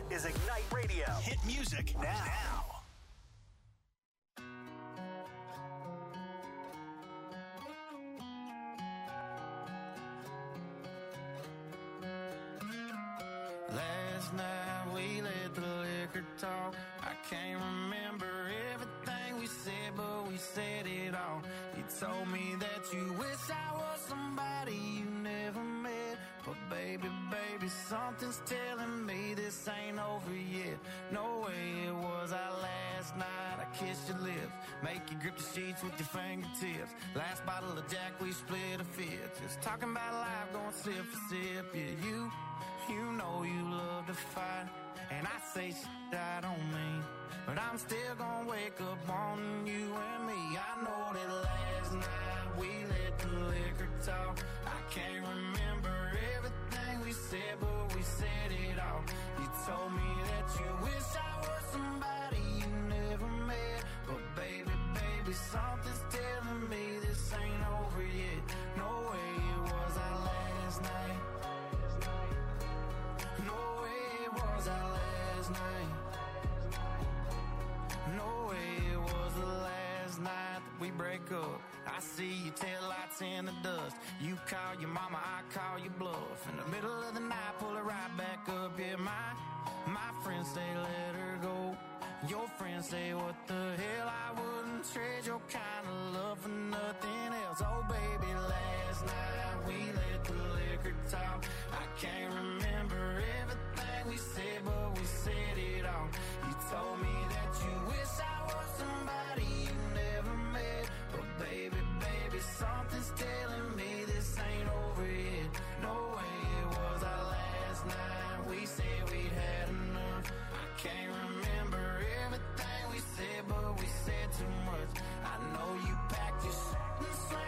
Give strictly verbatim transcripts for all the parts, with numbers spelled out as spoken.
This is Ignite Radio. Hit music now. now. Last night we let the liquor talk. I can't remember everything we said, but we said it all. You told me that you wish I was somebody you never met. But baby, baby, something's telling me this ain't over yet. No way it was our last night. I kissed your lips, make you grip the sheets with your fingertips. Last bottle of Jack, we split a fifth. Just talking about life, going sip for sip. Yeah, you, you know you love to fight. And I say shit I don't mean, but I'm still gonna wake up wanting you and me. I know that last night we let the liquor talk. I can't remember everything we said, but we said it all. You told me that you wish I was somebody you never met. But baby, baby, something's telling me this ain't over yet. No way it was our last night. No way it was our last night. No way it was the last night that we break up. I see your taillights in the dust. You call your mama, I call your bluff. In the middle of the night, pull it right back up. Yeah, my, my friends say let her go. Your friends say what the hell, I wouldn't trade your kind of love for nothing else. Oh baby, last night we let the liquor talk. I can't remember everything we said, but we said it all. You told me that you wish I was somebody you never met. But baby, baby, something's telling me this ain't over yet. No way it was our last night. We said we'd had enough. I can't remember everything we said, but we said too much. I know you packed your shit and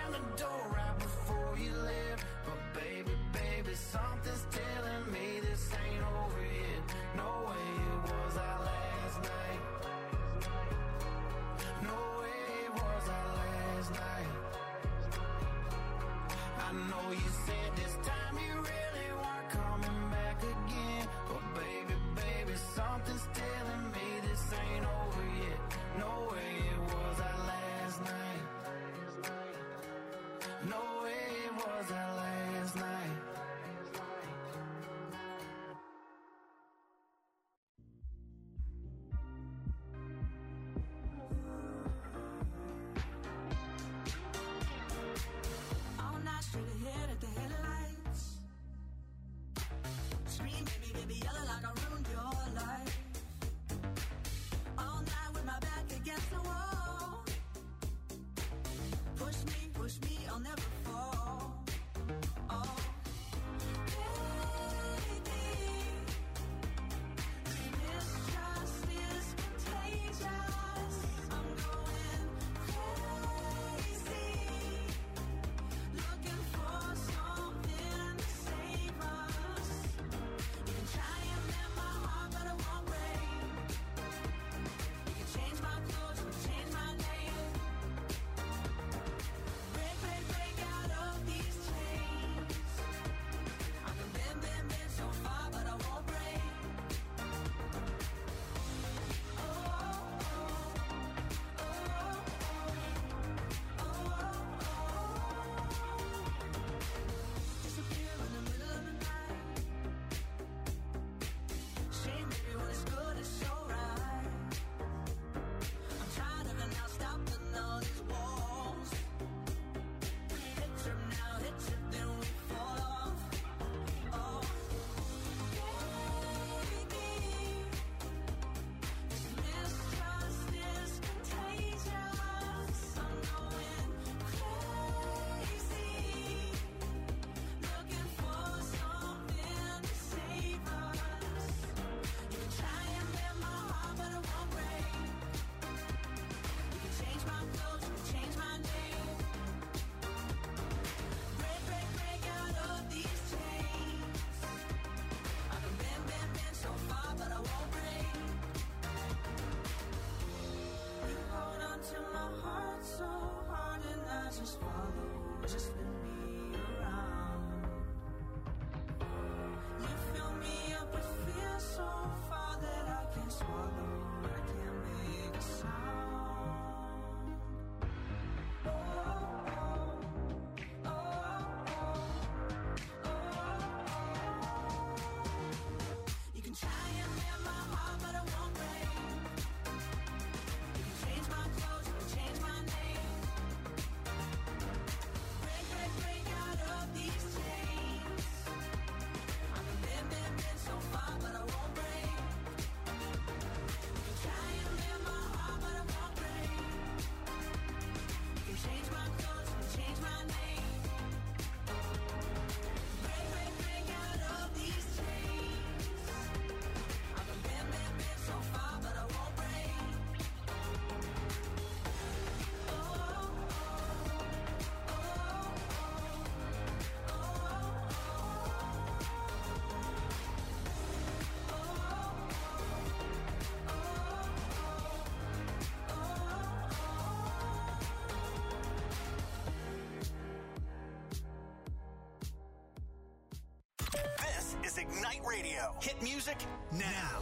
Night Radio. Hit music now.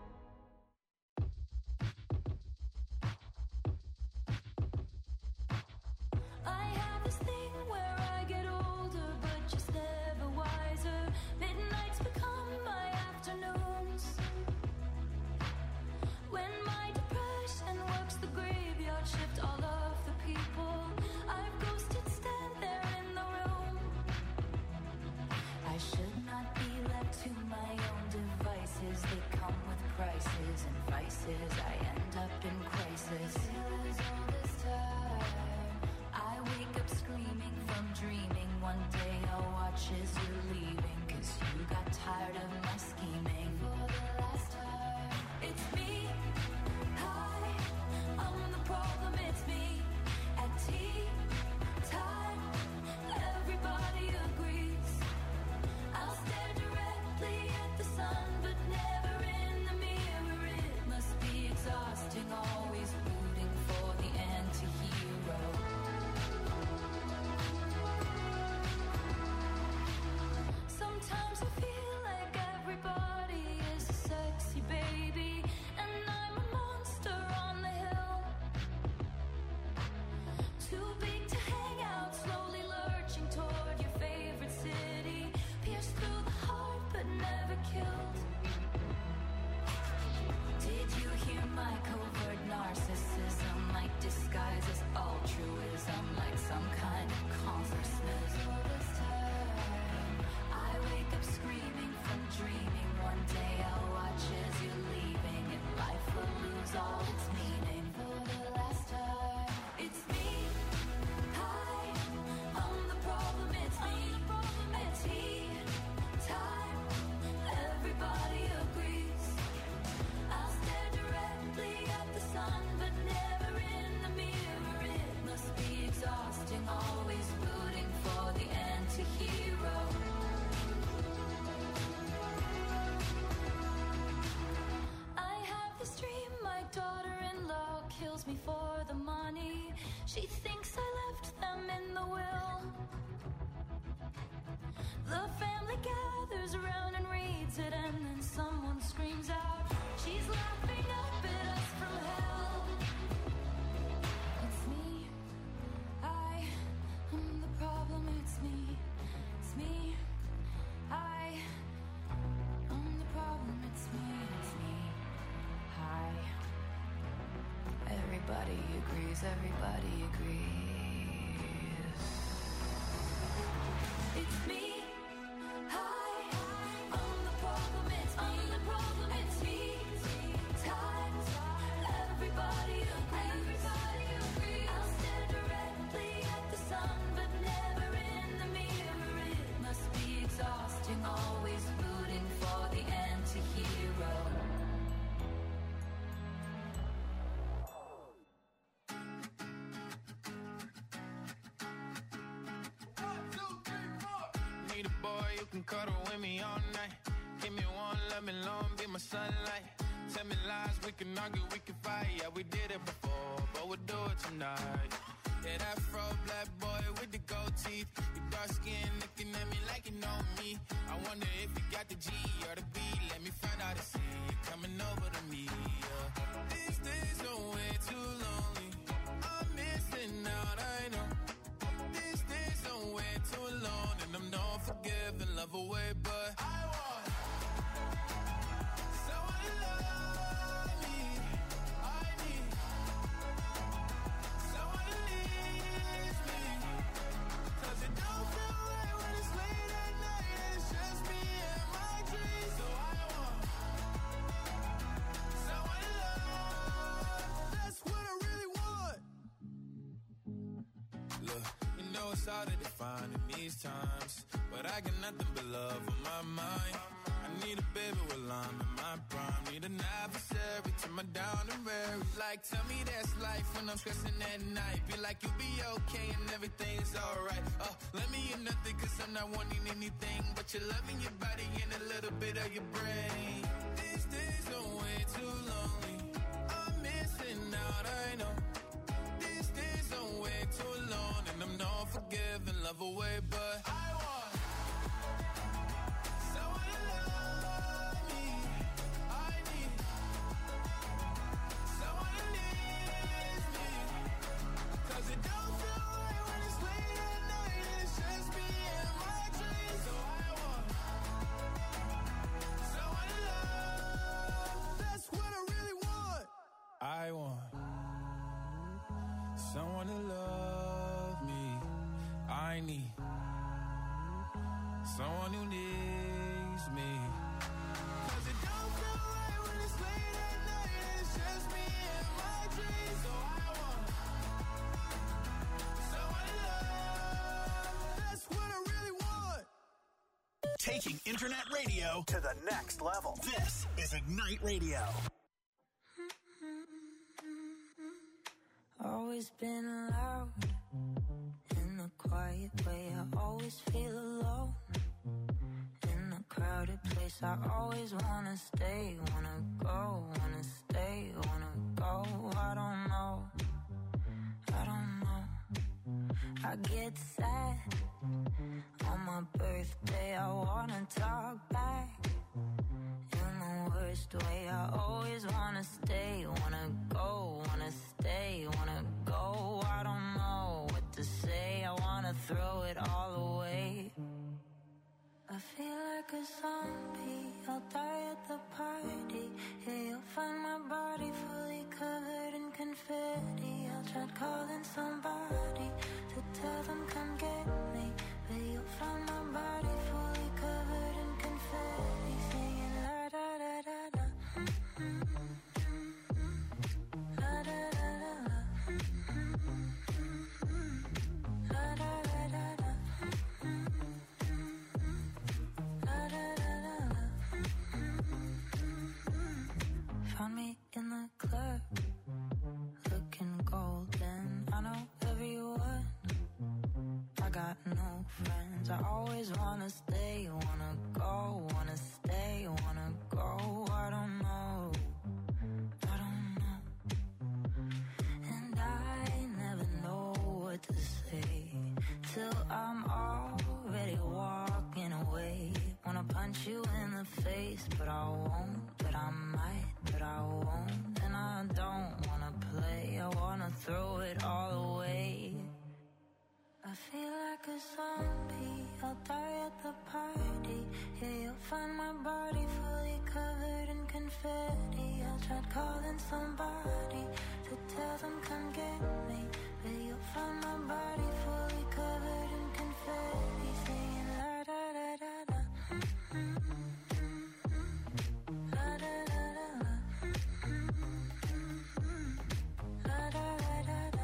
I have this thing where I get older, but just never wiser. Midnights become my afternoons. When my depression works the graveyard shift, all of the people I've ghosted stand there in the room. I should not be left to my own devices. They come with prices and vices. I end up in crisis. Feels all this time. I wake up screaming from dreaming. One day I'll watch as you're leaving, 'cause you got tired of my scheming. For the last time, it's me. Hi, I'm the problem, it's me. At tea time, everybody agrees. I'll stare directly at the sun, but never in the mirror. It must be exhausting, always rooting for the anti-hero. Sometimes I feel like everybody is a sexy baby, and I'm a monster on the hill. Too big to hang out, slowly lurching toward your favorite city. Pierced through the heart, but never killed. Did you hear my covert narcissism? Like disguise as altruism, like some kind of consciousness. All this time, I wake up screaming from dreaming. One day I'll watch as you're leaving, and life will lose all its meaning. For the last time, it's me. Hi, I'm the problem, it's me. At tea time, everybody agrees. I'll stare directly at the sun, but never in the mirror. It must be exhausting, always rooting for the anti-hero. I have this dream, my daughter-in-law kills me for the money. She thinks I left them in the will. The family gathers around and reads it, and then someone screams out, she's laughing up at us from hell. It's me. I am the problem, it's me. It's me. I am the problem, it's me. It's me. Hi. Everybody agrees, everybody agrees. It's me. Hi, I'm the problem, it's me. I'm the problem, it's me. Time, everybody agrees. Everybody agrees. I'll stare directly at the sun, but never in the mirror. It must be exhausting, always rooting for the anti-hero. Need a boy who can cuddle with me all night. Give me one, let me long, be my sunlight. Tell me lies, we can argue, we can fight. Yeah, we did it before, but we'll do it tonight. Yeah, that fro black boy with the gold teeth. Your dark skin looking at me like you know me. I wonder if you got the G or the B. Let me find out and see you coming over to me. Yeah. These days are way too lonely. I'm missing out, I know. These days are way too alone, and I'm not forgiving, love away, but I want someone to love me. I need someone to leave me, 'cause it don't feel right when it's late at night and it's just me and my dreams. So I want someone to love. That's what I really want. Look, you know it's hard to define in these times, but I got nothing but love on my mind. I need a baby while I'm in my prime. Need an adversary to my down and weary. Like, tell me that's life when I'm stressing at night. Be like, you'll be okay and everything's alright. Uh, let me in nothing, 'cause I'm not wanting anything but your love in your body and a little bit of your brain. These days are way too lonely. I'm missing out, I know. These days are way too alone, and I'm not forgiving, love away, but I want someone to love. I need someone who needs me. Cause it don't feel right when it's late at night and it's just me and my dreams. So I want someone to love. That's what I really want. Taking internet radio to the next level. This is Ignite Radio. Always been loud in a quiet way. I always feel alone in a crowded place. I always wanna stay, wanna go, wanna stay, wanna go. I don't know, I don't know. I get sad on my birthday. I wanna talk back in the worst way. I always wanna stay, wanna go, wanna stay, wanna go. I don't know what to say. I wanna throw it all away. I feel like a zombie. I'll die at the party. Yeah, you'll find my body fully covered in confetti. I'll try calling somebody to tell them come get me, but you'll find my body fully covered in confetti, singing la da da da da. La da da da da. La da da da da. La da da da da. Found me in the club, looking golden. I know everyone. I got no friends. I always wanna stay, wanna go, wanna stay, wanna go. I don't know, I don't know. And I never know what to say till I'm already walking away. Wanna punch you in the face, but I won't, but I might, but I won't. And I don't wanna play, I wanna throw it all away. I feel like a zombie. I'll die at the party. Yeah, you'll find my body fully covered in confetti. I tried calling somebody to tell them come get me, but you'll find my body fully covered in confetti, singing la da da da da. La da da da da. La da da da da.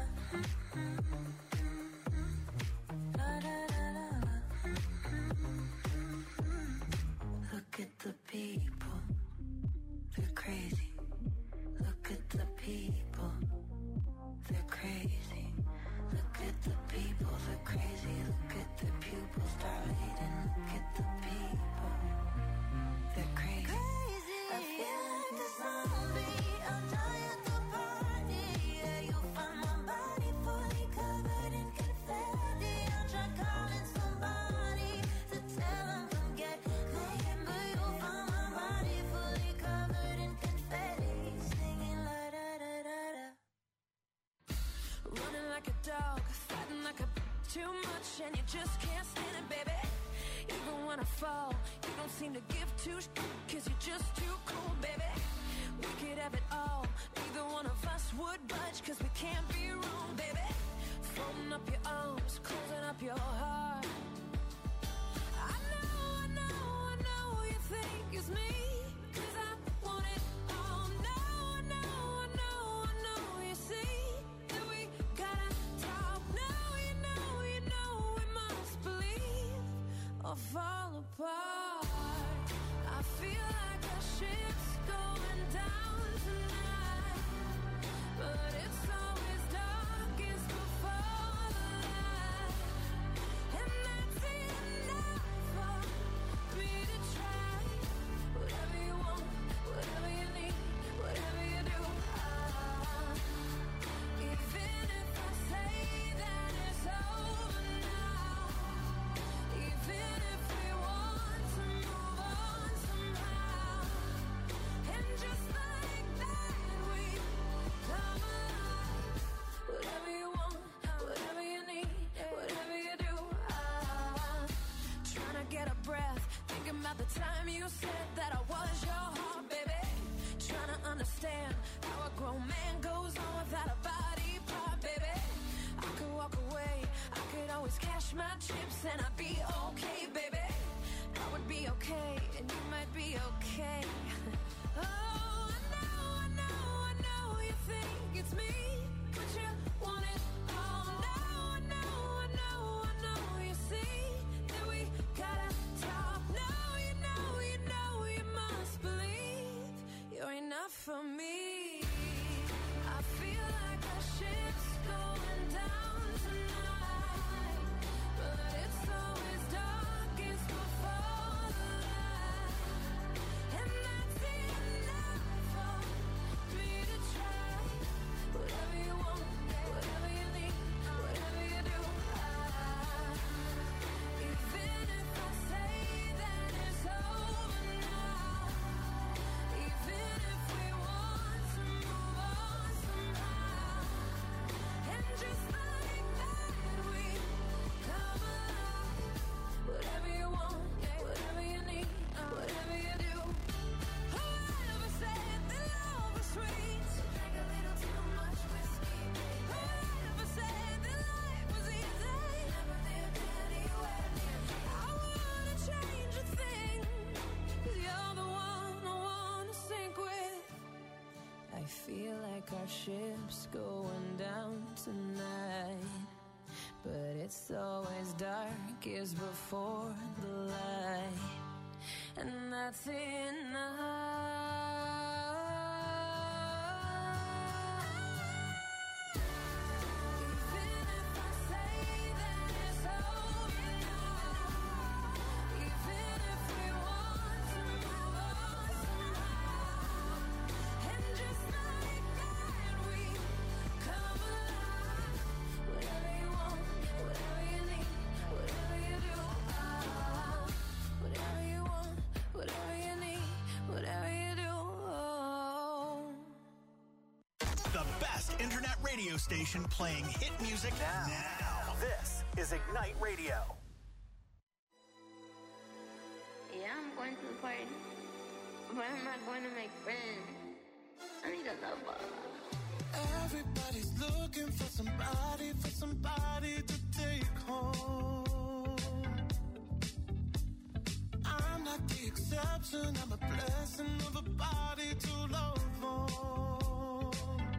Look at the people, they're crazy. Look at the people, they're crazy. Look at the people, they're crazy. Look at the pupils dilating. Look at the people, they're crazy. I feel like a zombie. I'll die at the party. Yeah, you'll find my body fully covered in confetti. I'll try calling somebody to tell them come get me, but you'll find my body fully covered in confetti, singing la da da da da. Running like a dog, fighting like a b- too much, and you just can't stand it, baby. Even when I fall, you don't seem to give two sh- cause you're just too cool, baby. We could have it all, neither one of us would budge, cause we can't be wrong, baby. Folding up your arms, closing up your heart. I know, I know, I know you think it's me, cause I want it all. No, I know, I know, I know you see that we gotta talk. No, you know, you know we must believe or fall apart. I feel like our ship's going down tonight, but it's always darkest before the light, and that's enough for me to try. Whatever you want, whatever you need, whatever you do, ah. Even if I say that it's over now, even if we want to move on somehow, and just like that we come alive. Whatever you want, whatever you need, whatever you do, ah. Trying to get a breath, thinking about the time you said that I was your heart, baby. Trying to understand how a grown man goes on without a body part, baby. I could walk away, I could always cash my chips and I'd be okay, baby. I would be okay, and you might be okay. Oh, I know, I know, I know you think it's me, but you want it all. No, I know, I know, I know you see that we gotta talk. No, you know, you know, you must believe you're enough for me. I feel like the ship's going down tonight, but it's always darkest before the light, and that's enough for me to try. Whatever you want, whatever you need, whatever you do, I, even if I say that it's over now, even if we want to move on somehow, and just like that we come alive. Whatever you want, whatever you need, whatever you do. Whoever said that love was sweet, drank a little too much whiskey. Whoever said that life was easy, never lived anywhere near me. I wouldn't change a thing, 'cause you're the one I wanna sink with. I feel like our ship's going down tonight, but it's always darkest before the light, and that's enough. Even if I say that it's over now, even if we want to move on somehow, and just like that we come alive. Whatever you want, whatever you need, whatever you do, ah, whatever you want, whatever you need, whatever you do, oh. The best internet radio station playing hit music now. now. This is Ignite Radio. Yeah, I'm going to the party, but I'm not going to make friends. I need a lover. Everybody's looking for somebody, for somebody to take home. I'm not the exception, I'm a blessing of a body to love on.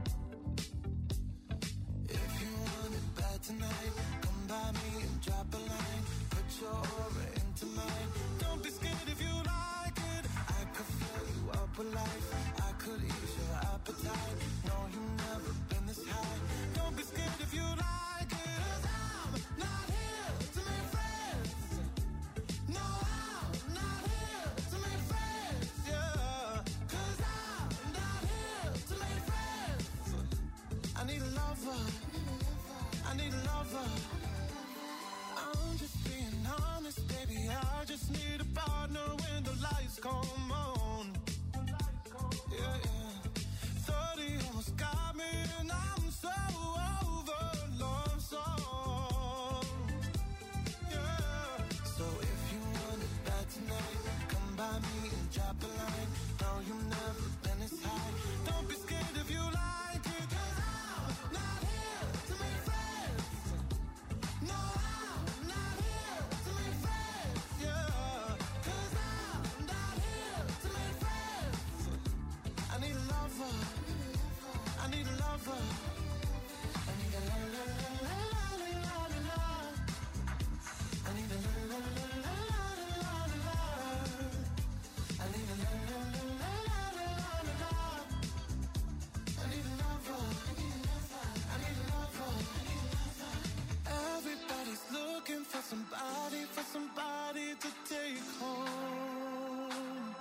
If you want it bad tonight, come by me and drop a line. Put your aura into mine. Don't be scared if you like it. I could fill you up with life. I could ease your appetite. No, you've never been this high. Don't be scared if you like it. 'Cause I'm not here to make friends. No, I'm not here to make friends. Yeah. 'Cause I'm not here to make friends. I need a lover. I need a lover. I'm just being honest, baby. I just need a partner when the lights come on. Yeah, yeah. thirty almost got me, and I'm so over love song. Yeah. So if you want it bad tonight, come by me and drop a line. No, you've never been this high. Don't be scared if you like it. 'Cause I'm not here to make friends. No, I'm not here to make friends. Yeah. 'Cause I'm not here to make friends. I need a lover. I need a lover. I need a la la la la la la la la. I need a la la la la la la la. I need a la la la la la la la. I need a lover. I need a lover. Everybody's looking for somebody, for somebody to take home.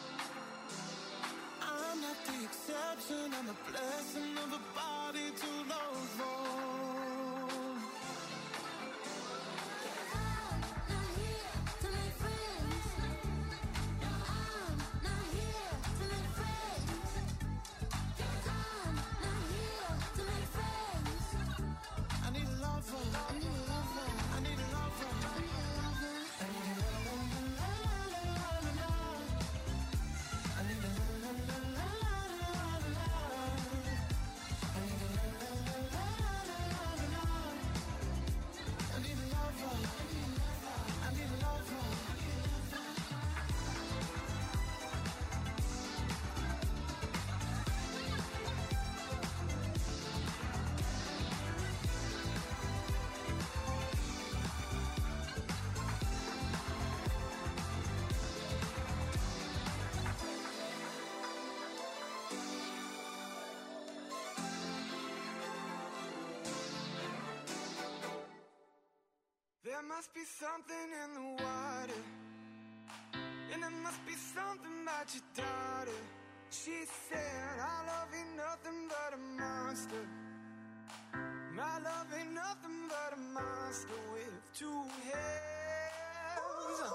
I'm not the exception, I'm a blessing of a body to love on. I'm not here to make friends. No, I'm not here to make friends. I'm not here to make friends. I need a lover. I need a lover. I need a lover. I need a lover. I need a la la la la la la la. I need a la la la la la la la. I need a la la la la la There must be something in the water, and there must be something about your daughter. She said, our love ain't nothing but a monster. My love ain't nothing but a monster with two heads.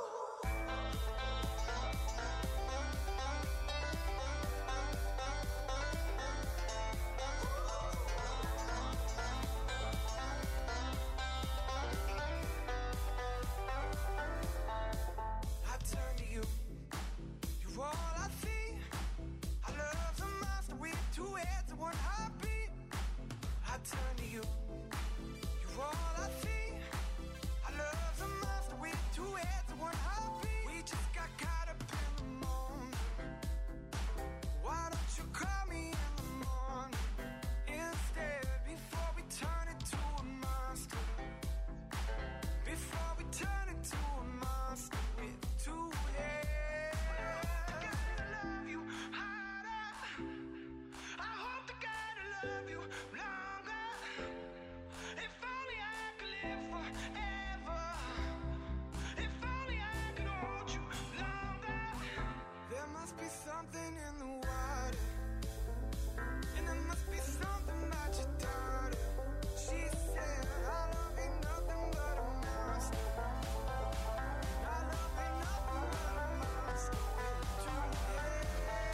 I turn to you, you're all I see. I love a monster with two heads and one heartbeat. I turn to you, you're all I see. I love a monster with two heads and one heartbeat. We just got caught up in the moment. Why don't you call me in the morning instead, before we turn into a monster? Before we turn into a monster with two heads. I love you harder. I hope to God I love you longer. If only I could live forever. If only I could hold you longer. There must be something in the water, and there must be something about your daughter. She said, our love ain't nothing but a monster. Our love ain't nothing but a monster with two heads.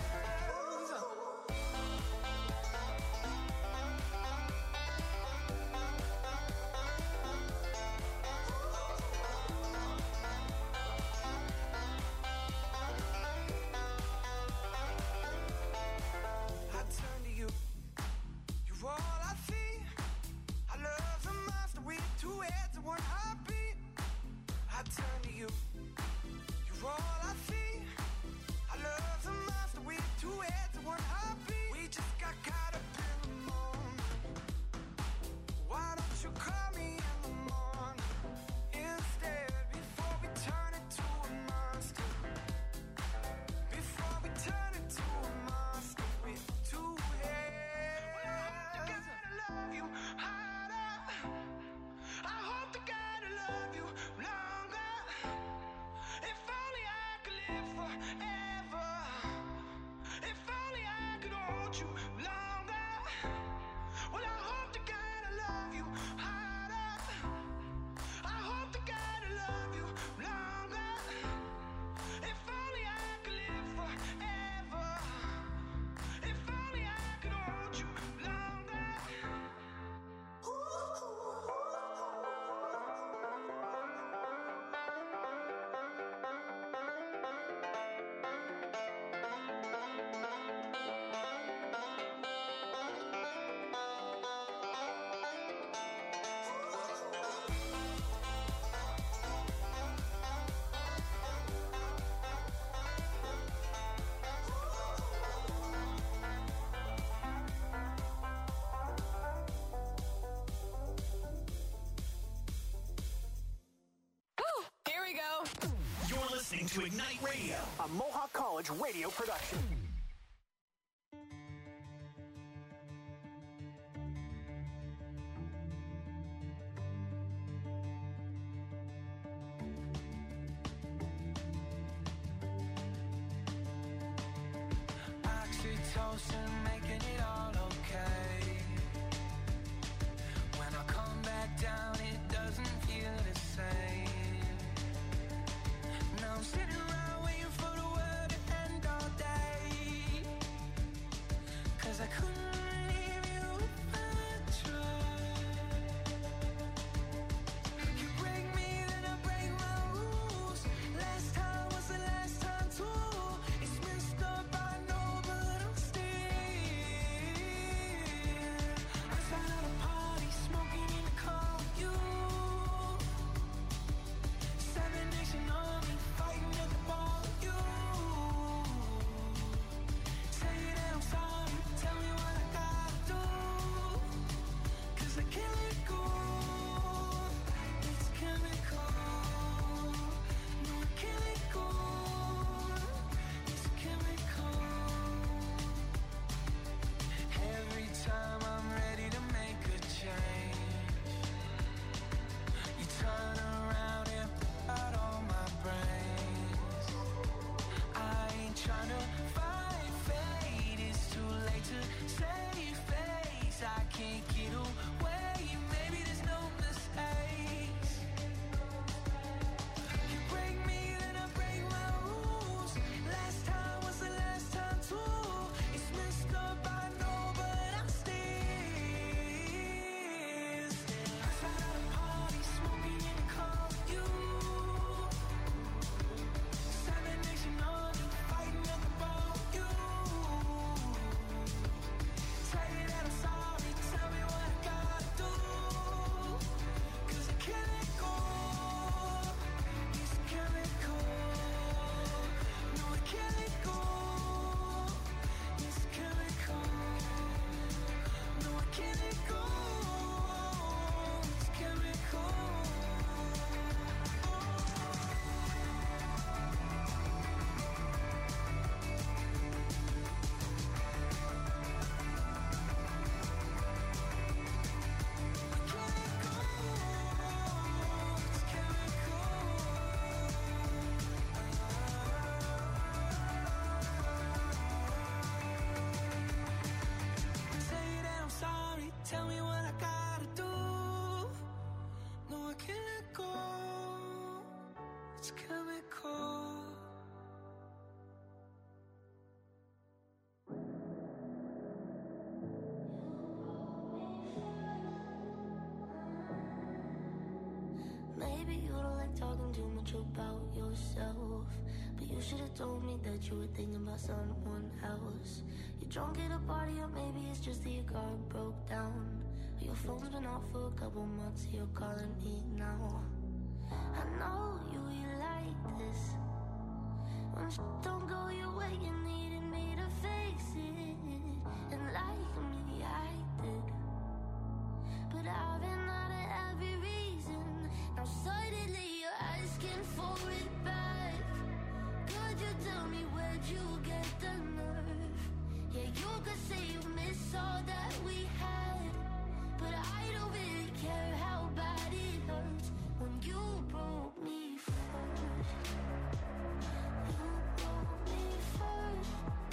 I turn to you, you're all I see. I love a monster with two heads and one heartbeat. I turn to you, you're all I see. I love a monster with two heads and one heartbeat. We just got caught up in the moment. Why don't you call me in the morning instead, before we turn into a monster? Before we turn into a monster with two heads. Well, I hope to God I love you harder. I hope to God I love you longer. If only I could live forever. If only I could hold you longer. Well, I hope to God I love you harder. I hope to God I love you longer. If only I could live forever. If only I could hold you longer. Here we go. You're listening to Ignite Radio, a Mohawk College radio production. Oxytocin, making it all okay. When I come back down, it doesn't feel the same. Now I'm sitting around waiting for the world to end all day. 'Cause I couldn't leave you if I tried. You break me, then I break my rules. Last time was the last time too. It's messed up, I know, but I'm still it's chemical. Maybe you don't like talking too much about yourself, but you should have told me that you were thinking about someone else. You're drunk at a party, or maybe it's just that your car broke down. Or your phone's been off for a couple months, you're calling me now. I know you, you like this. When shit don't go your way, you needed me to fix it. And like me, I did. But I've been out of every reason. Now suddenly you're asking for it back. Could you tell me where'd you get the nerve? Yeah, you could say you miss all that we had, but I don't really care how bad it hurts when you broke me first. You broke me first.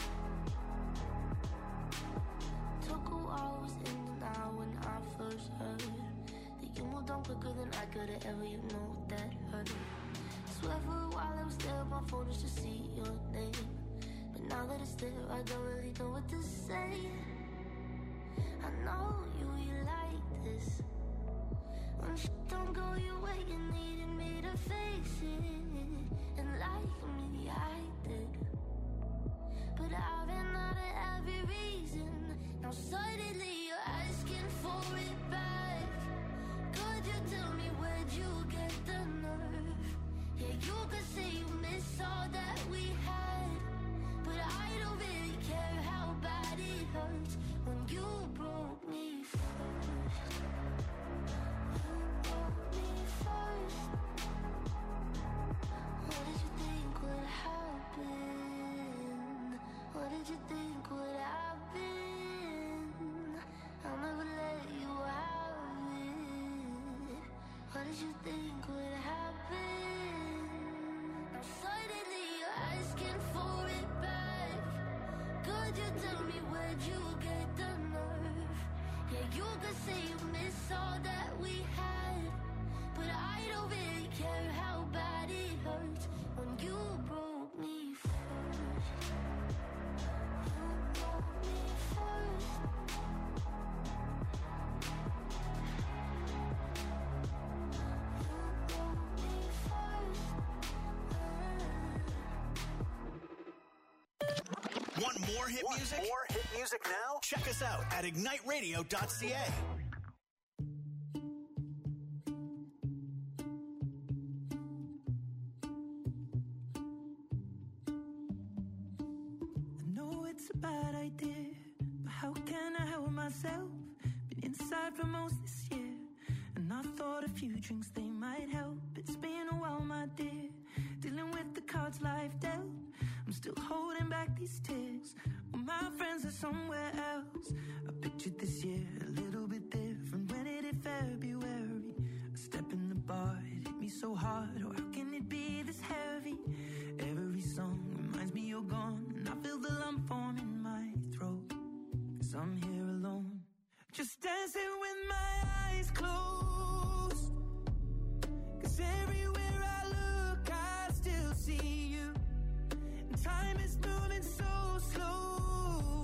Took a while, was in denial when I first heard that you moved on quicker than I could have ever, you know that hurt. Swear for a while I was there on my phone just to see your name, but now that it's there I don't really know what to say. I know you, you like this. When shit don't go your way, you needed me to fix it. And like me, I did. But I've been out of every reason. Now suddenly you're asking for it back. Could you tell me where'd you get the nerve? Yeah, you could say you miss all that we had, but I don't really care how bad it hurts when you broke me first. You broke me first. What did you think would happen? What did you think would happen? I'll never let you have it. What did you think would happen? Now suddenly you're asking for it back. Could you tell me where'd you get the nerve? Yeah, you could say you miss all that we had, but I don't really care how bad it hurts when you broke me first. You broke me first. You broke me first. Want more hit Want music? more hit music now? Check us out at ignite radio dot c a. I know it's a bad idea, but how can I help myself? Been inside for most this year, and I thought a few drinks they might help. It's been a while, my dear, dealing with the cards life dealt. I'm still holding back these tears. Well, my friends are somewhere else. I pictured this year a little bit different when it hit February. A step in the bar, it hit me so hard. Oh, how can it be this heavy? Every song reminds me you're gone, and I feel the lump form in my throat. Cause I'm here alone, just dancing with my eyes closed. Cause everywhere I look, I still see you. And time is moving so slow,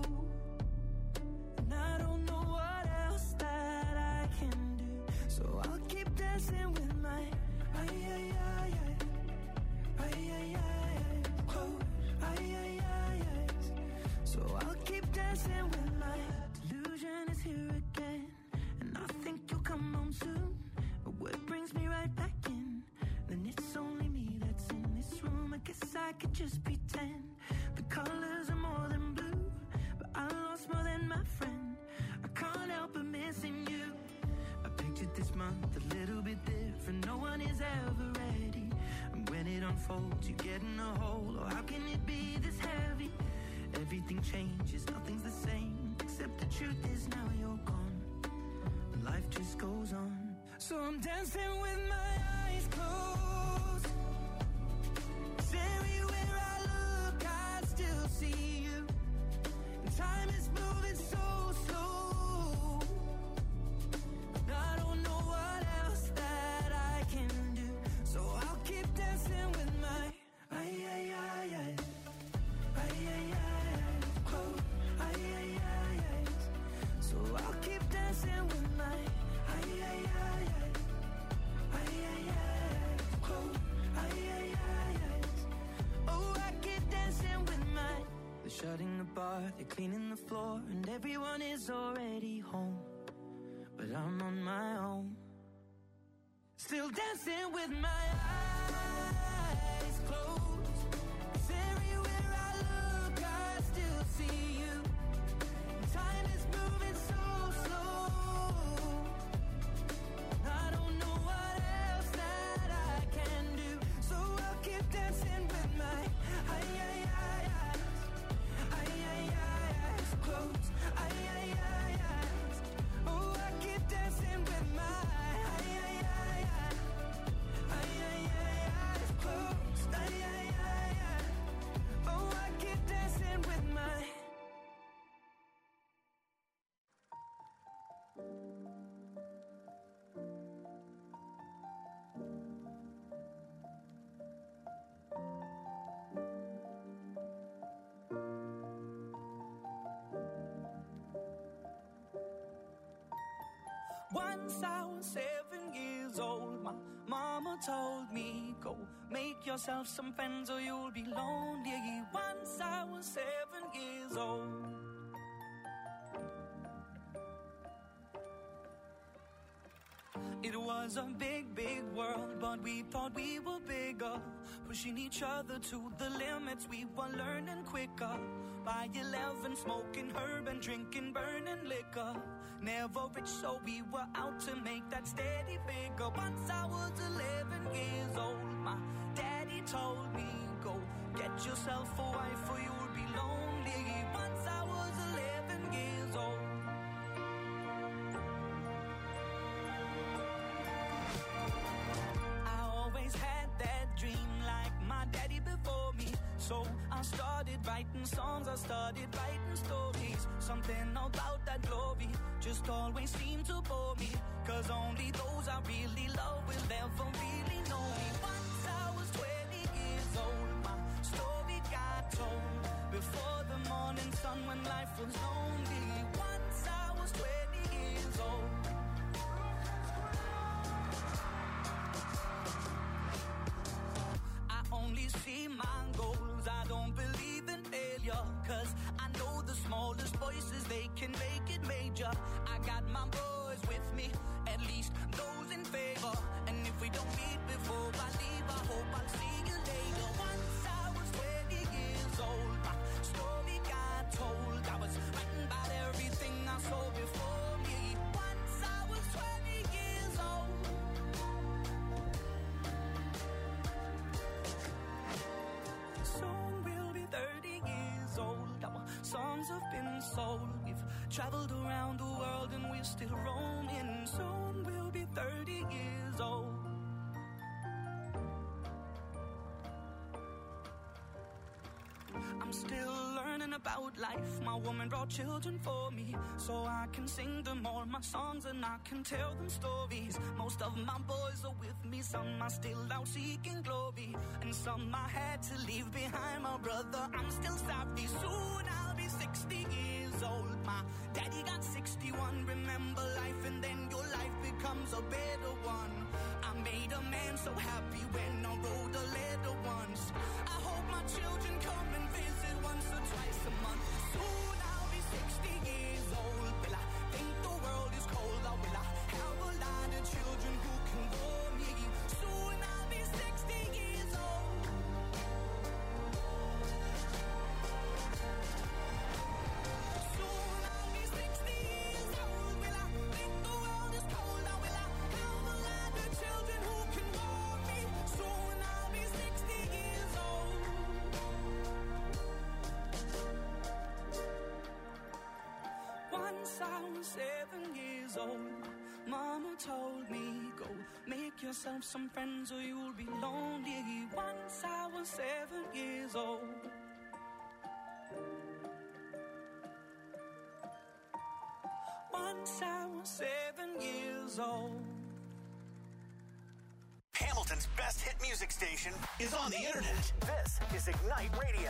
and I don't know what else that I can do. So I'll keep dancing with my ay ay ay ay ay ay ay close ay ay ay ay. So I'll keep dancing with my delusion is here again, and I think you'll come home soon. But what brings me right back in? Then it's only me that's in this room. I guess I could just pretend the colors are more than blue, but I lost more than my friend. I can't help but missing you. I pictured this month a little bit different. No one is ever ready, and when it unfolds, you get in a hole. Oh, how can it be this heavy? Everything changes, nothing's the same, except the truth is now you're gone, and life just goes on. So I'm dancing with my eyes closed. 'Cause everywhere I look, I still see you. And time is moving so slow, and I don't know what else that I can do. So I'll keep dancing with they're cleaning the floor, and everyone is already home. But I'm on my own, still dancing with my eyes closed. 'Cause everywhere I look, I still see you. Time is moving so slow. I don't know what else that I can do, so I'll keep dancing with my eyes, eyes, eyes, eyes closed. Eyes, eyes, oh, I keep dancing with my eyes, eyes closed. Oh, I keep dancing with my. Once I was seven years old, my mama told me, go make yourself some friends or you'll be lonely. Once I was seven years old. It was a big, big world, but we thought we were bigger, pushing each other to the limits. We were learning quicker. By eleven, smoking herb and drinking burning liquor. Never rich, so we were out to make that steady figure. Once I was eleven years old, my daddy told me, go get yourself a wife or you'll be lonely. Once I was eleven years old. I always had that dream like my daddy before me, so I started writing songs, I started writing stories. Something about that glory just always seemed to bore me, 'cause only those I really love will ever really know me. Once I was twenty years old, my story got told before the morning sun when life was lonely. Once I was twenty years old. I only see my goals, I don't believe in failure, 'cause I know the smallest voices, they can make it major. I got my boys with me, at least those in favor. And if we don't meet before I leave, I hope I'll see you later. Once I was twenty years old, my story got told. I was writing about everything I saw before me. Once I was twenty years old. Soon we'll be thirty years old. Our songs have been sold. We've traveled around the world and we're still roaming. Soon we'll be thirty years old. I'm still learning about life. My woman brought children for me, so I can sing them all my songs and I can tell them stories. Most of my boys are with me, some are still out seeking glory, and some I had to leave behind. My brother, I'm still sorry. Soon I'll be sixty years old. My daddy got sixty-one. Remember life and then your life becomes a better one. I made a man so happy when I wrote a letter once. I hope my children come and visit once or twice a month. Soon I'll be sixty years old. Will I think the world is cold, or will I have a lot of children who can warm me? Soon I'll be sixty years old. Soon I'll be sixty years old. Will I think the world is cold, or will I have a lot of children who can warm me? Soon I'll be sixty years old. Once I was seven years old, Mama told me, go make yourself some friends or you'll be lonely. Once I was seven years old. Once I was seven years old. Hamilton's best hit music station is on the internet. This is Ignite Radio.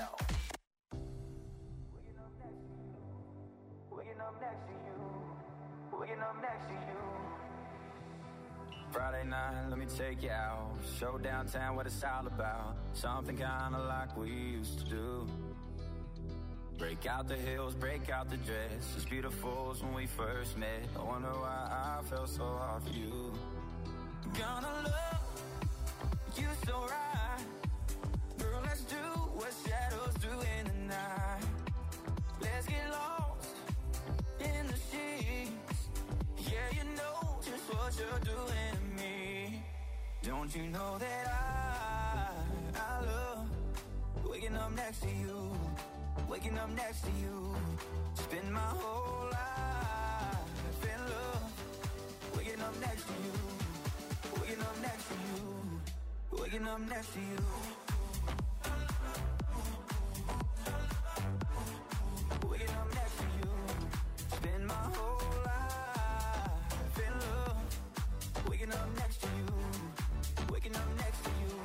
Waking up next to you. Waking up next to you. Friday night, let me take you out. Show downtown what it's all about. Something kinda like we used to do. Break out the heels, break out the dress. As beautiful as when we first met. I wonder why I felt so hard for you. Gonna love you so right. Girl, let's do what shadows do in the night. Let's get lost in the sheets. Yeah, you know just what you're doing to me. Don't you know that I, I love waking up next to you. Waking up next to you. Spend my whole life in love. Waking up next to you. Waking up next to you. Waking up next to you. Waking up next to you. Spend my whole life in love. Waking up next to you. Waking up next to you.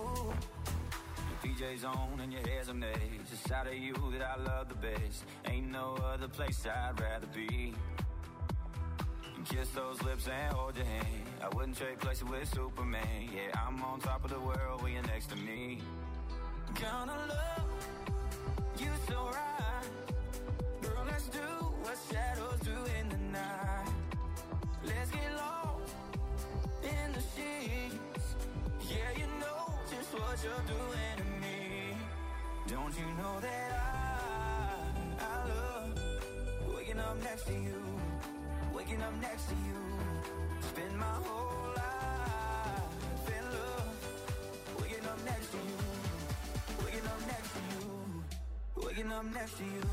P J's on and your hair's amazing. It's a side of you that I love the best. Ain't no other place I'd rather be. And kiss those lips and hold your hand. I wouldn't trade places with Superman. Yeah, I'm on top of the world when you're next to me. Gonna love you so right. Girl, let's do what shadows do in the night. Let's get lost in the sheets. Yeah, you know just what you're doing to me. Don't you know that I, I love waking up next to you. Waking up next to you. Spend my whole life in love. Waking up next to you. Waking up next to you. Waking up next to you.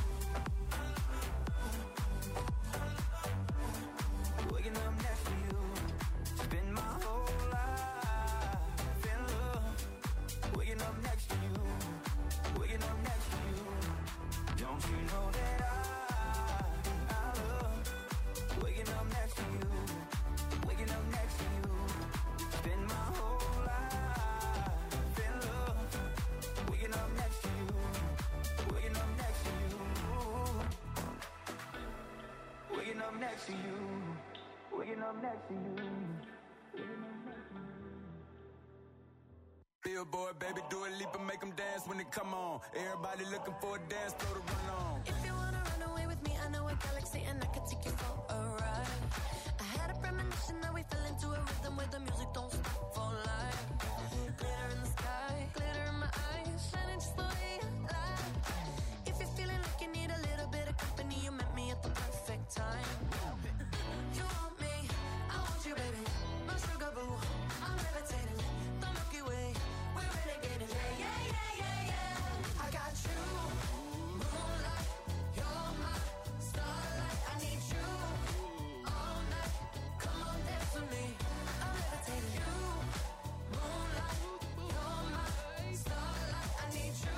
Waking up next to you. Spend my whole life in love. Waking up next to you. Waking up next to you. Don't you know that I, I love waking up next to you. Waking up next to you. Spend my whole life in love. Waking up next to you. Waking up next to you. Waking up next to you. Waking up next to you. Billboard, baby, do a leap and make them dance when they come on. Everybody looking for a dance floor to run on. If you wanna run away with me, I know a galaxy and I can take you for a ride. I had a premonition that we fell into a rhythm where the music don't stop for life. Glitter in the sky, glitter in my eyes, shining just the way I like. If you're feeling like you need a little bit of company, you met me at the perfect time. You want me, I want you, baby. My sugar boo, I'm levitating. The Milky Way, we're renegading. Yeah, yeah, yeah, yeah, yeah. I got you, moonlight. You're my starlight. I need you all night. Come on, dance with me. I'm levitating. You, moonlight. You're my starlight. I need you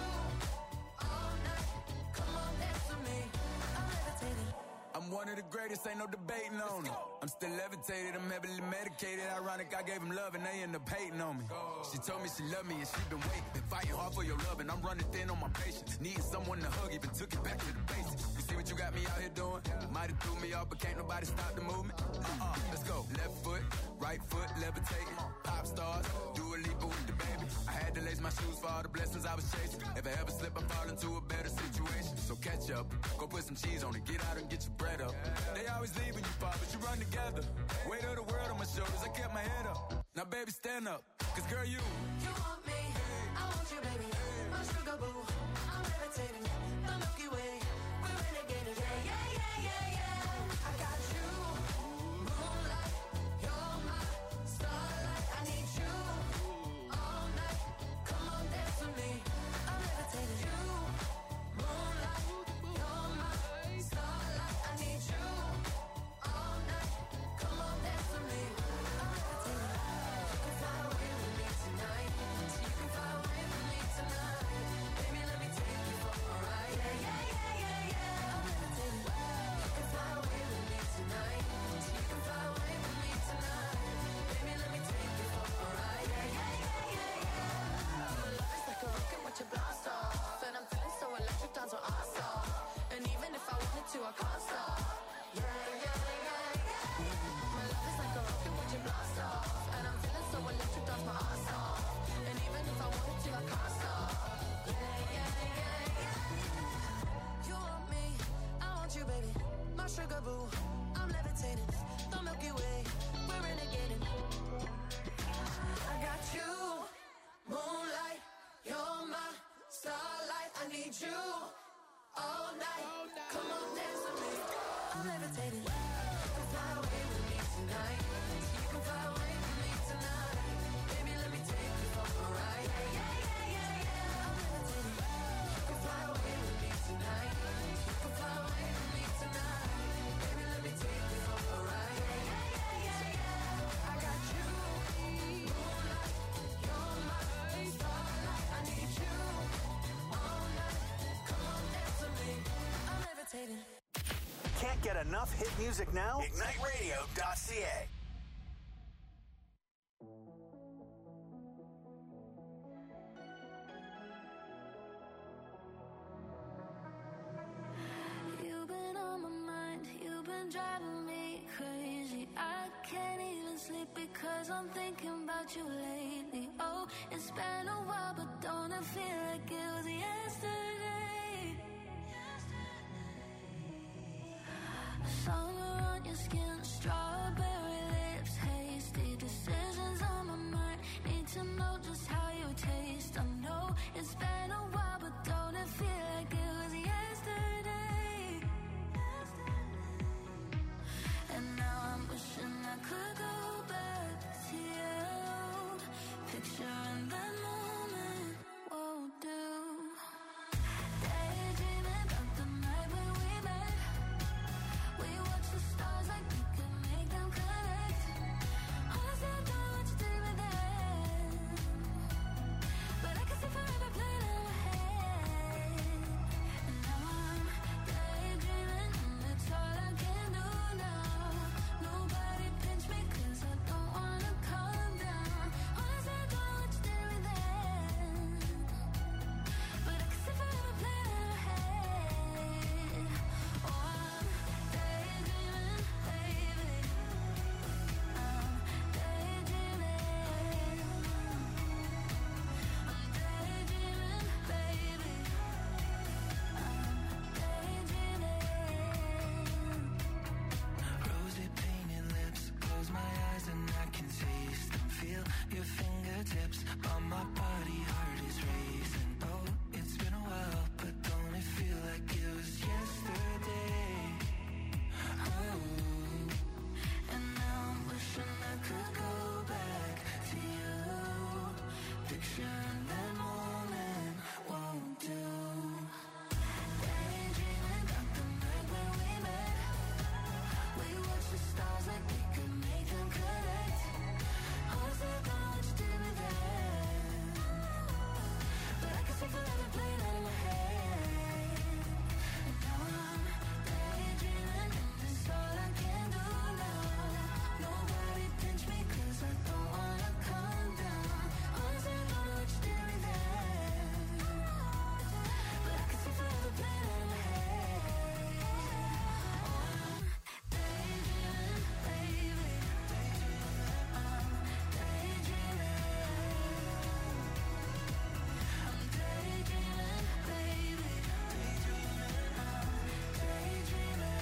all night. Come on, dance with me. I'm levitating. I'm one of the greatest, ain't no debating on it. I'm still levitated, I'm heavily medicated. Ironic, I gave him love and they end up hating on me. She told me she loved me and she been waiting. Been fighting hard for your love and I'm running thin on my patience. Needing someone to hug, even took it back to the basics. You see what you got me out here doing? Might have threw me off, but can't nobody stop the movement. Uh-uh, let's go. Left foot, right foot, levitating. Pop stars, do a leap with the baby. I had to lace my shoes for all the blessings I was chasing. If I ever slip, I fall into a better situation. So catch up, go put some cheese on it, get out and get your bread up. They always leave when you fall, but you run together. Weight of the world on my shoulders, I kept my head up. Now baby, stand up, cause girl, you You want me, I want you, baby. My sugar boo, I'm levitating. The Milky Way, we're renegading. Yeah, yeah, yeah, yeah, yeah. I got you, moonlight. You're my starlight. I need you all night. Come on, dance with me. I'm levitating. You, moonlight. You're my starlight. I need you all night. Come on, dance with me. I'm levitating. You can fly away with me tonight. Get enough hit music now? ignite radio dot c a. You've been on my mind, you've been driving me crazy. I can't even sleep because I'm thinking about you lately. Oh, it's been a while, but don't it feel like it was yesterday? Summer on your skin, strawberry lips, hasty decisions on my mind. Need to know just how you taste. I know it's been a while, but don't it feel like it was yesterday? And now I'm wishing I could go back to you. Picturing that moment won't do. Daydreaming about the night when we met. We watched the stars like we could make them connect. Honestly, I don't know what you did with that, but I can see forever playing in my head. And now I'm daydreaming, and it's all I can do now. Nobody pinch me 'cause I don't wanna calm down. Honestly, I don't know what you did with that, but I can see forever playing in my head. Oh, I'm daydreaming, baby. I'm daydreaming. I'm daydreaming, baby. I'm daydreaming. Rosy painted lips, close my eyes and I can taste them. Feel your fingertips on my body, heart is racing. Oh, it's been a while, but don't it feel like it was yesterday? Oh, And now I'm wishing I could go back to you. Picturing that moment won't do. Daydreaming about the night when we met. We watched the stars like we could make them connect. Honestly, I don't know what you did with that, but I can see forever playing out in my head. And now I'm daydreaming, and it's all I can do now. Nobody pinch me 'cause I don't wanna calm down. Honestly, I don't know what you did with that, but I can see forever playing out in my head. Oh, I'm daydreaming, baby. I'm daydreaming. I'm daydreaming, baby. I'm daydreaming.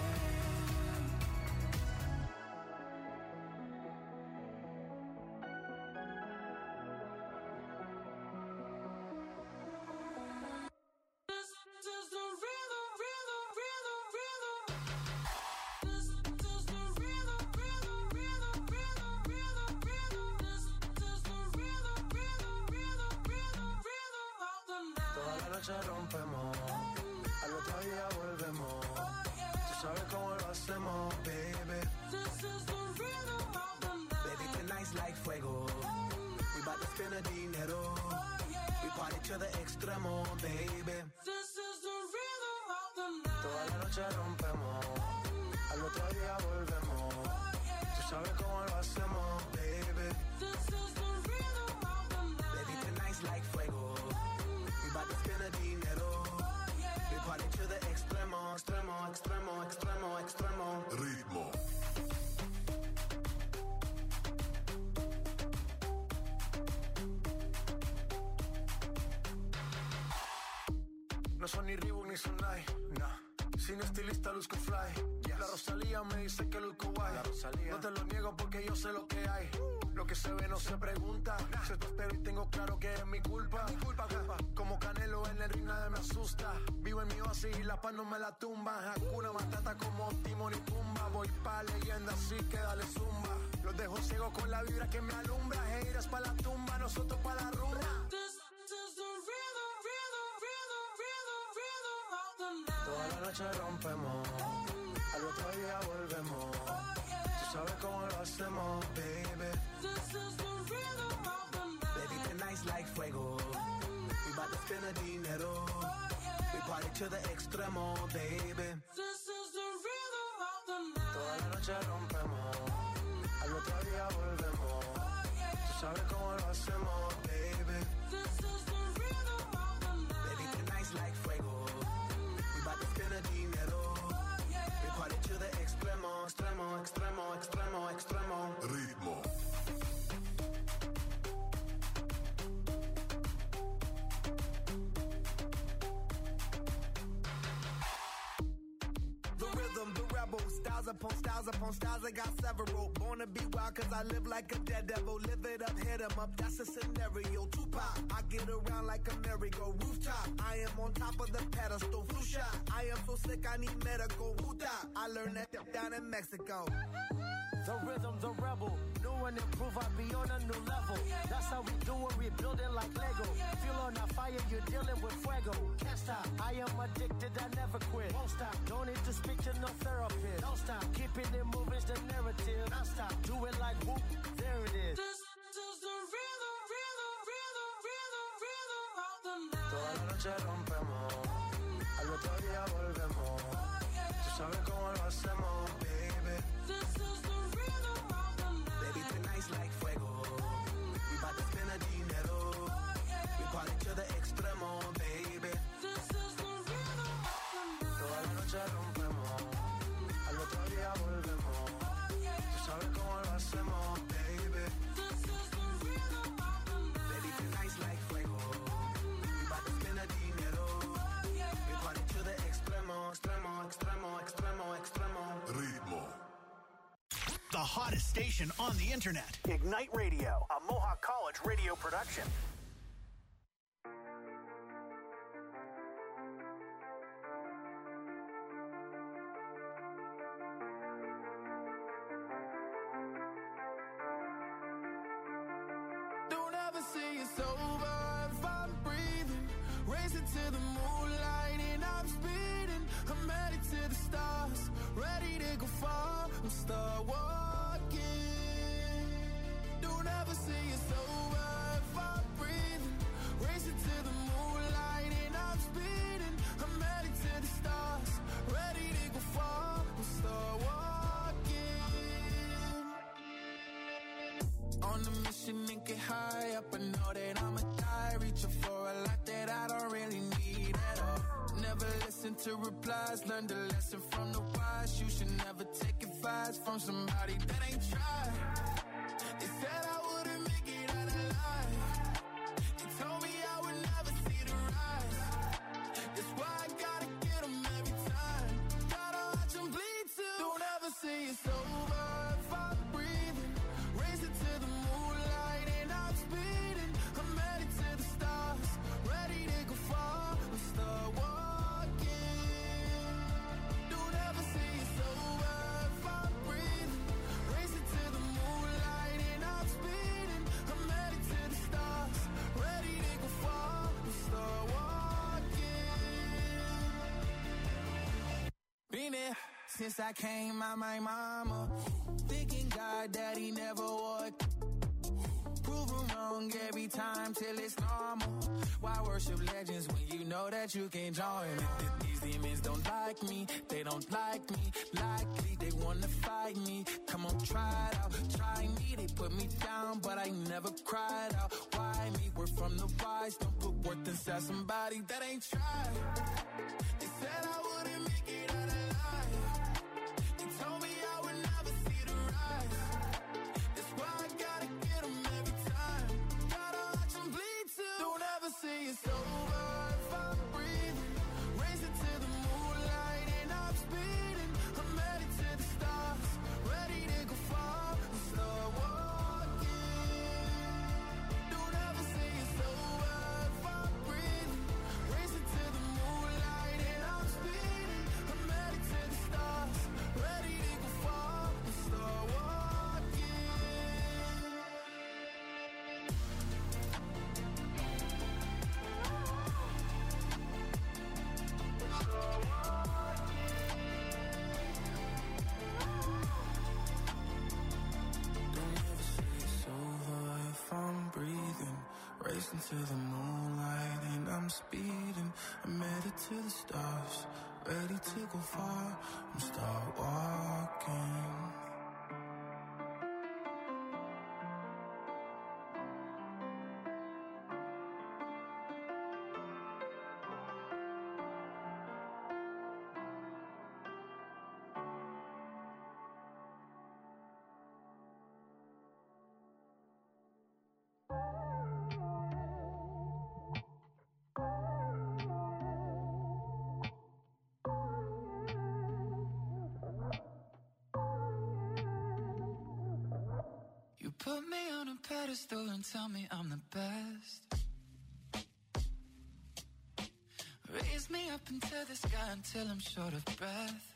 This is the rhythm, rhythm, rhythm, rhythm. This is the rhythm, rhythm, rhythm, rhythm, rhythm, rhythm. This is the rhythm, rhythm, rhythm, rhythm, rhythm of the night. toda la noche rompemos, al otro día volvemos. Tú sabes cómo lo hacemos, baby. This is the rhythm of the night. Baby, tonight's like fuego. We bout to spend the dinero. We party to the extremo, baby. This is the rhythm of the night. Toda la noche rompemos, al otro día volvemos. Tú sabes cómo lo hacemos, baby. This is the rhythm of the night. Baby, tonight's like fuego. We bout to spend the dinero. We party to the extremo, extremo, extremo, extremo, extremo. Ritmo. No son ni Reebok ni Sonai, nah. Sin estilista luzco fly. Yes. La Rosalía me dice que luzco guay. No te lo niego porque yo sé lo que hay. Lo que se ve no se pregunta. Nah. Si te espero y tengo claro que es mi culpa. Mi culpa, culpa. Como Canelo en el ring nadie me asusta. Vivo en mi oasis y la paz no me la tumba. Hakuna Matata como Timon y Pumba. Voy pa' leyenda así que dale zumba. Los dejo ciego con la vibra que me alumbra. Heiras pa' la tumba, nosotros pa' la rumba. This is the rhythm, rhythm, rhythm, rhythm, rhythm of the night. Toda la noche rompemos, al otro día volvemos. Tú sabes cómo lo hacemos, baby. This is the rhythm of the night. Baby, tonight's like fuego. We bout to spend the dinero. We party to the extremo, baby. This is the rhythm noche rompemos, al otro día volvemos. Tú sabes cómo lo hacemos, baby. This is the rhythm of the night. Baby, tonight's like fuego. We bout to spend a dinero. We party to the extremo, extremo, extremo, extremo, extremo. Ritmo. Styles upon styles upon styles, I got several. Born to be wild cause I live like a dead devil. Live it up, hit 'em up, that's a scenario. Tupac, I get around like a merry-go. Rooftop, I am on top of the pedestal. Flu shot, I am so sick I need medical. Huta, I learned that down in Mexico. The rhythm, the rebel. New and improve, I'll be on a new level. That's how we do it, we building like Lego. Feel on a fire, you're dealing with fuego. Can't stop, I am addicted, I never quit. Won't stop, don't need to speak to no therapist. Don't stop, keeping it moving's the narrative. Don't stop, do it like whoop, there it is. This is the rhythm, rhythm, rhythm, rhythm, rhythm of the night. Toda la noche rompemos, al otro día volvemos. Tú sabes cómo lo hacemos, baby. This is the rhythm of the night. Baby, tonight's like fuego. We bout to spend a dinero. We party to the extremo, baby. This is the rhythm of the night. Toda la noche rompemos, al otro día volvemos. Tú sabes cómo lo hacemos, baby. This is the rhythm of the night. Baby, tonight's like fuego. We bout to spend a dinero. We party to the extremo, extremo, extremo, extremo, extremo. Ritmo. The hottest station on the internet. Ignite Radio, a Mohawk College radio production. Don't ever say it's over if I'm breathing. Racing to the moonlight and I'm speeding. I'm headed to the stars, ready to go far. I'm start walking. Don't ever say it's over if I'm breathing. Racing to the moonlight and I'm speeding. I'm headed to the stars, ready to go far. I'm start walking. On the mission and get high up, I know that I'ma die. Reaching for a lot that I don't really need at all. Never listen to replies, learn the lesson from the wise. You should never take advice from somebody that ain't tried. They said I wouldn't make it out alive. They told me I would never see the rise. That's why I gotta get 'em every time. Gotta watch 'em bleed too. Don't ever say it's over if I'm breathing. Racing to the moonlight and I'm speeding. I'm headed to the stars, ready to go far. I'm start walking. Don't ever say it's over if I'm breathing. Racing to the moonlight and I'm speeding. I'm headed to the stars, ready to go far. I'm start walking. Been there since I came out my mama. Thinking God that he never would. Prove him wrong every time till it's normal. Why worship legends when you know that you can join? These demons don't like me, they don't like me. Likely they wanna fight me. Come on, try it out, try me. They put me down, but I never cried out. Why me? We're from the wise. Don't put worth inside somebody that ain't tried. They said I wouldn't make it out alive. They told me I would never see the rise. That's why I gotta get 'em every time. Gotta watch 'em bleed too. Don't ever say it's over if I'm breathing. Racing to the moonlight and I'm speeding. I'm headed to the stars, ready to go far. I'm start walking. Don't ever say it's over if I'm breathing. Racing to the moonlight and I'm speeding. I'm headed to the stars. racing to the moonlight and I'm speeding. I'm headed to the stars, ready to go far. I'm start walking. Put me on a pedestal and tell me I'm the best. Raise me up into the sky until I'm short of breath.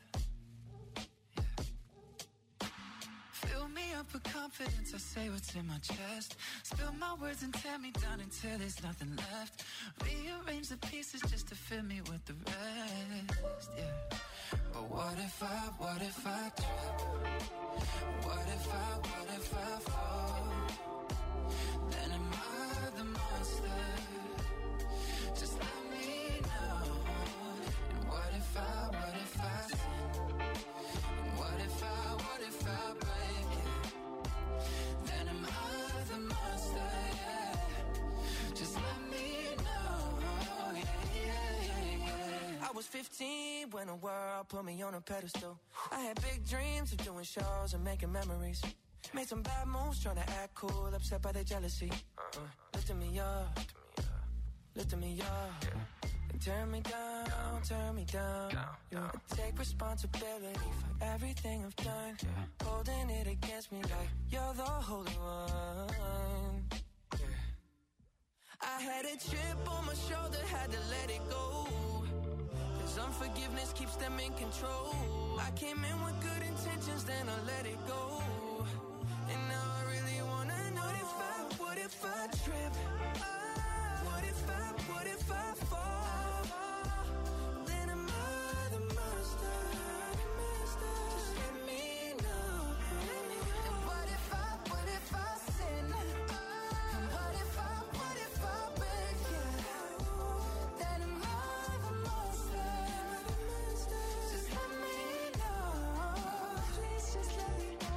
Yeah. Fill me up with confidence, I say what's in my chest. Spill my words and tear me down until there's nothing left. Rearrange the pieces just to fill me with the rest. Yeah. But what if I, what if I trip? What if I, what if I fall? Then am I the monster? Just let me know. And what if I, what if I sin? And what if I, what if I break it? Then am I the monster? Yeah. Just let me know. Yeah, yeah, yeah, yeah. I was fifteen when the world put me on a pedestal. I had big dreams of doing shows and making memories. Made some bad moves trying to act cool, upset by their jealousy. Uh, lifting me up, lifting me up. And turn me down, turn me down. Yeah. I take responsibility for everything I've done. Holding it against me like you're the holy one. Yeah. I had a chip on my shoulder, had to let it go. Cause unforgiveness keeps them in control. I came in with good intentions, then I let it go. And now I really wanna know if I, what if I trip? What if I, what if I fall? Then am I the monster? Just let me know. And what if I, what if I sin? And what if I, what if I break it? Then am I the monster? Just let me know. Please just let me know.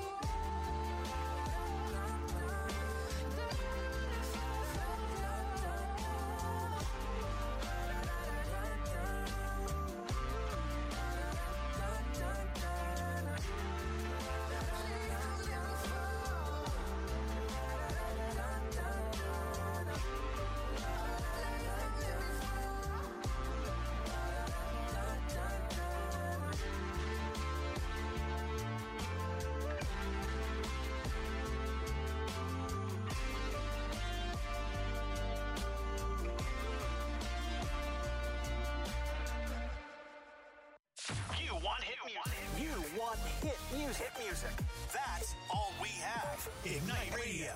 You want hit music. You want hit music. Hit music. That's all we have. Ignite Radio.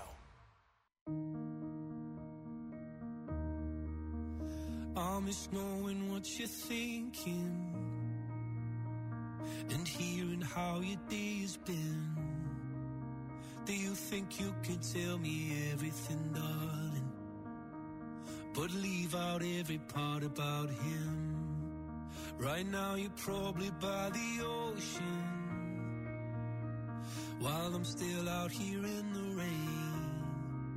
I miss knowing what you're thinking and hearing how your day's been. Do you think you can tell me everything, darling, but leave out every part about him? Right now you're probably by the ocean while I'm still out here in the rain.